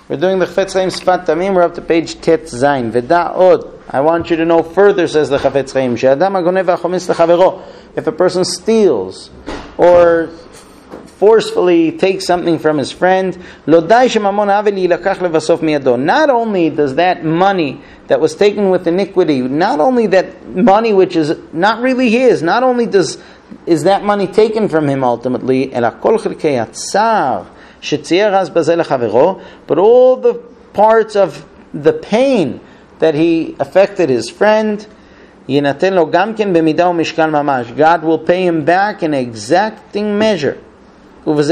We're doing the Chafetz Chaim Sfat Tamim. We're up to page Tet Zayin. V'da od. I want you to know further, says the Chafetz Chaim, she'adam hagonev v'achometz lechavero. If a person steals or forcefully takes something from his friend, lo dai shemamon havel yilakach levasof miyado. Not only does that money that was taken with iniquity, not only that money which is not really his, not only is that money taken from him ultimately, ela kol chilkei hatzar shetzier az bazeh lechavero, but all the parts of the pain that he affected his friend, yinaten lo gamken b'midah u'mishkal mamash. God will pay him back in exacting measure. And with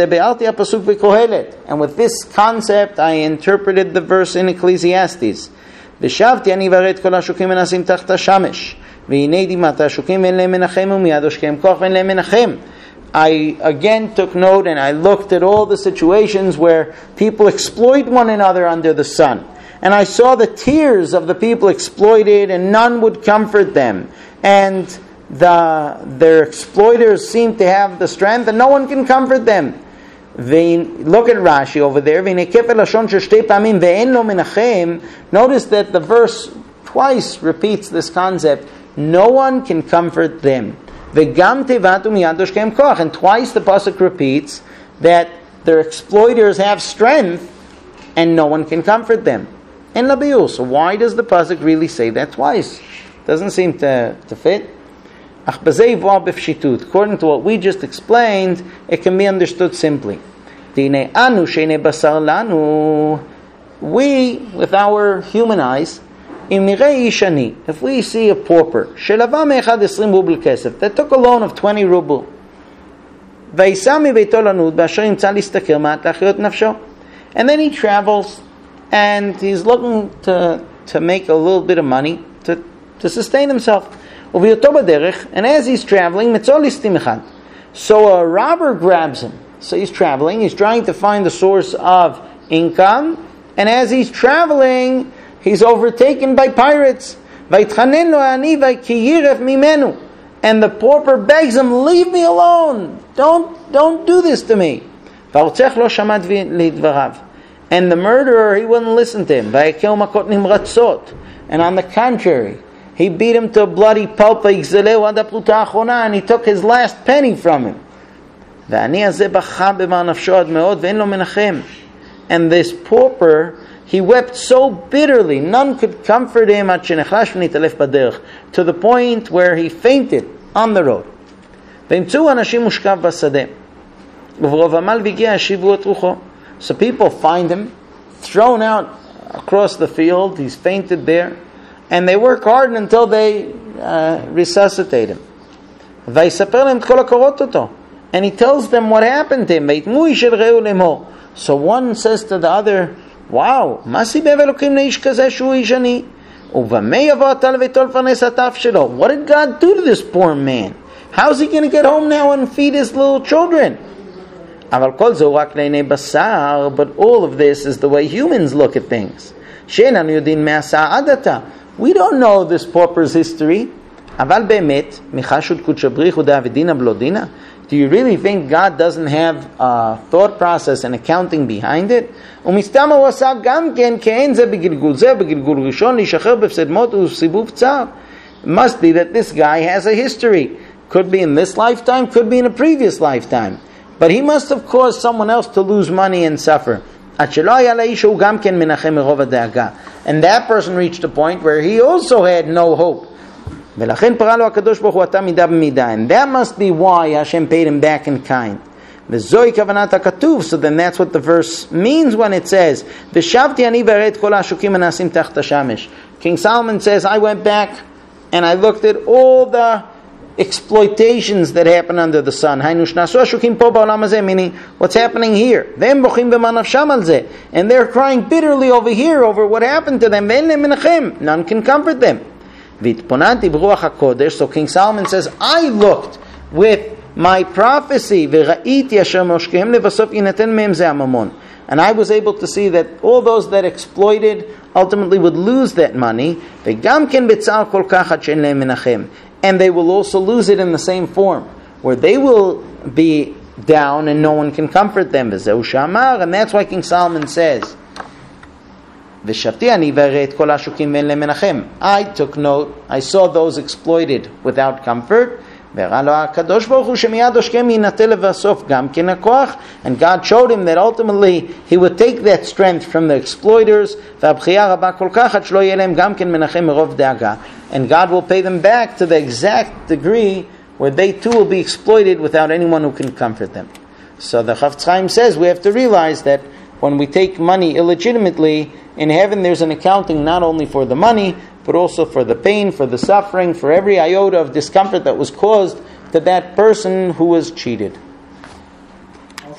this concept, I interpreted the verse in Ecclesiastes. V'shavti ani varet kol hashukim menasim tachta shamesh, v'hinei dimat hashukim ve'en lehem menachem u'miyad hoshkem koch ve'en lehem menachem. I again took note and I looked at all the situations where people exploit one another under the sun. And I saw the tears of the people exploited and none would comfort them. And their exploiters seem to have the strength and no one can comfort them. Look at Rashi over there. Notice that the verse twice repeats this concept. No one can comfort them. And twice the pasuk repeats that their exploiters have strength and no one can comfort them. And labiul. So why does the pasuk really say that twice? Doesn't seem to fit. According to what we just explained, it can be understood simply. We, with our human eyes, if we see a pauper that took a loan of 20 ruble, and then he travels and he's looking to make a little bit of money to sustain himself. And as he's traveling, so a robber grabs him. So he's traveling, he's trying to find the source of income, and as he's traveling, he's overtaken by pirates. And the pauper begs him, leave me alone. Don't do this to me. And the murderer, he wouldn't listen to him. And on the contrary, he beat him to a bloody pulp, and he took his last penny from him. And this pauper, he wept so bitterly, none could comfort him, to the point where he fainted on the road. So people find him, thrown out across the field, he's fainted there, and they work hard until they resuscitate him. And he tells them what happened to him. So one says to the other, wow, what did God do to this poor man? How's he going to get home now and feed his little children? But all of this is the way humans look at things. We don't know this pauper's history. Do you really think God doesn't have a thought process and accounting behind it? Must be that this guy has a history. Could be in this lifetime, could be in a previous lifetime. But he must have caused someone else to lose money and suffer. And that person reached a point where he also had no hope. And that must be why Hashem paid him back in kind. So then that's what the verse means when it says, King Solomon says, I went back and I looked at all the exploitations that happen under the sun. Meaning, what's happening here? And they're crying bitterly over here over what happened to them. None can comfort them. So King Solomon says, I looked with my prophecy, and I was able to see that all those that exploited ultimately would lose that money, and they will also lose it in the same form, where they will be down and no one can comfort them. And that's why King Solomon says, V'shafti ani v'arei et kol hashukim ve'en lehem menachem. I took note, I saw those exploited without comfort. And God showed him that ultimately he would take that strength from the exploiters, and God will pay them back to the exact degree where they too will be exploited without anyone who can comfort them. So the Chafetz Chaim says we have to realize that when we take money illegitimately, in heaven there's an accounting not only for the money, but also for the pain, for the suffering, for every iota of discomfort that was caused to that person who was cheated.